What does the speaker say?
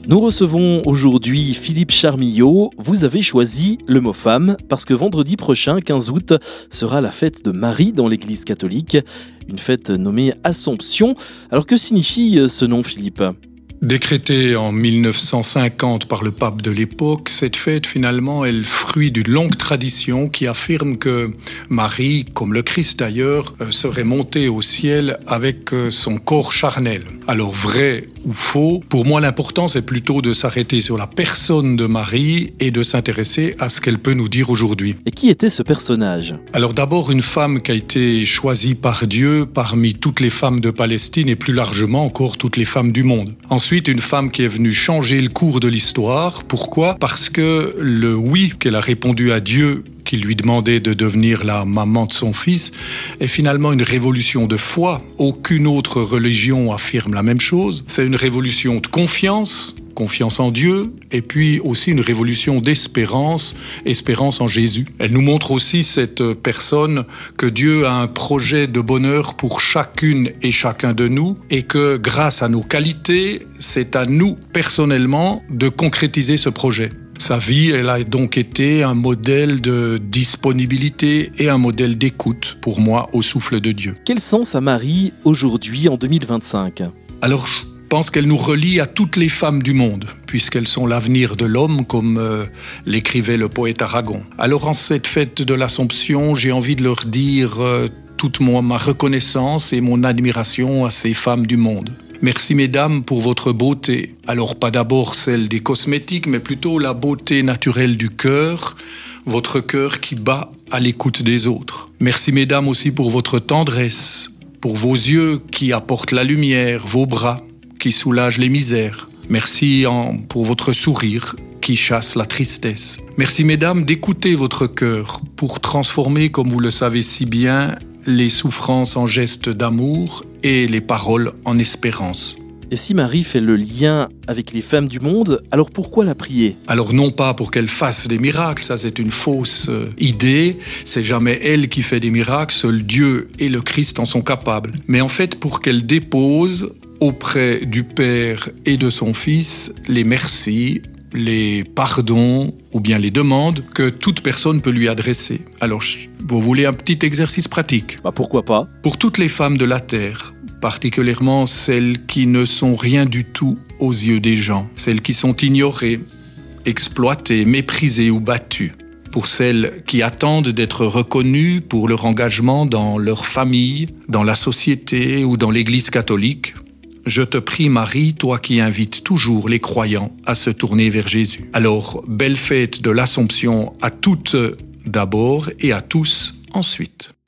Nous recevons aujourd'hui Philippe Charmillau. Vous avez choisi le mot femme parce que vendredi prochain, 15 août, sera la fête de Marie dans l'Église catholique. Une fête nommée Assomption. Alors que signifie ce nom, Philippe ? Décrétée en 1950 par le pape de l'époque, cette fête finalement est le fruit d'une longue tradition qui affirme que Marie, comme le Christ d'ailleurs, serait montée au ciel avec son corps charnel. Alors vrai ou faux, pour moi l'important c'est plutôt de s'arrêter sur la personne de Marie et de s'intéresser à ce qu'elle peut nous dire aujourd'hui. Et qui était ce personnage ? Alors d'abord une femme qui a été choisie par Dieu parmi toutes les femmes de Palestine et plus largement encore toutes les femmes du monde. Ensuite, une femme qui est venue changer le cours de l'histoire. Pourquoi ? Parce que le oui qu'elle a répondu à Dieu, qui lui demandait de devenir la maman de son fils, est finalement une révolution de foi. Aucune autre religion affirme la même chose. C'est une révolution de confiance en Dieu, et puis aussi une révolution d'espérance, espérance en Jésus. Elle nous montre aussi, cette personne, que Dieu a un projet de bonheur pour chacune et chacun de nous, et que grâce à nos qualités, c'est à nous, personnellement, de concrétiser ce projet. Sa vie, elle a donc été un modèle de disponibilité et un modèle d'écoute, pour moi, au souffle de Dieu. Quel sens a Marie aujourd'hui, en 2025 ? Alors, je pense qu'elle nous relie à toutes les femmes du monde, puisqu'elles sont l'avenir de l'homme, comme l'écrivait le poète Aragon. Alors, en cette fête de l'Assomption, j'ai envie de leur dire toute ma reconnaissance et mon admiration à ces femmes du monde. Merci mesdames pour votre beauté. Alors pas d'abord celle des cosmétiques, mais plutôt la beauté naturelle du cœur, votre cœur qui bat à l'écoute des autres. Merci mesdames aussi pour votre tendresse, pour vos yeux qui apportent la lumière, vos bras qui soulagent les misères. Merci pour votre sourire qui chasse la tristesse. Merci mesdames d'écouter votre cœur pour transformer, comme vous le savez si bien, les souffrances en gestes d'amour et les paroles en espérance. Et si Marie fait le lien avec les femmes du monde, alors pourquoi la prier ? Alors non pas pour qu'elle fasse des miracles, ça c'est une fausse idée, c'est jamais elle qui fait des miracles, seul Dieu et le Christ en sont capables. Mais en fait pour qu'elle dépose auprès du Père et de son Fils les merci, les pardons ou bien les demandes que toute personne peut lui adresser. Alors, vous voulez un petit exercice pratique ? Pourquoi pas ? Pour toutes les femmes de la terre, particulièrement celles qui ne sont rien du tout aux yeux des gens, celles qui sont ignorées, exploitées, méprisées ou battues. Pour celles qui attendent d'être reconnues pour leur engagement dans leur famille, dans la société ou dans l'Église catholique. Je te prie Marie, toi qui invites toujours les croyants à se tourner vers Jésus. Alors, belle fête de l'Assomption à toutes d'abord et à tous ensuite.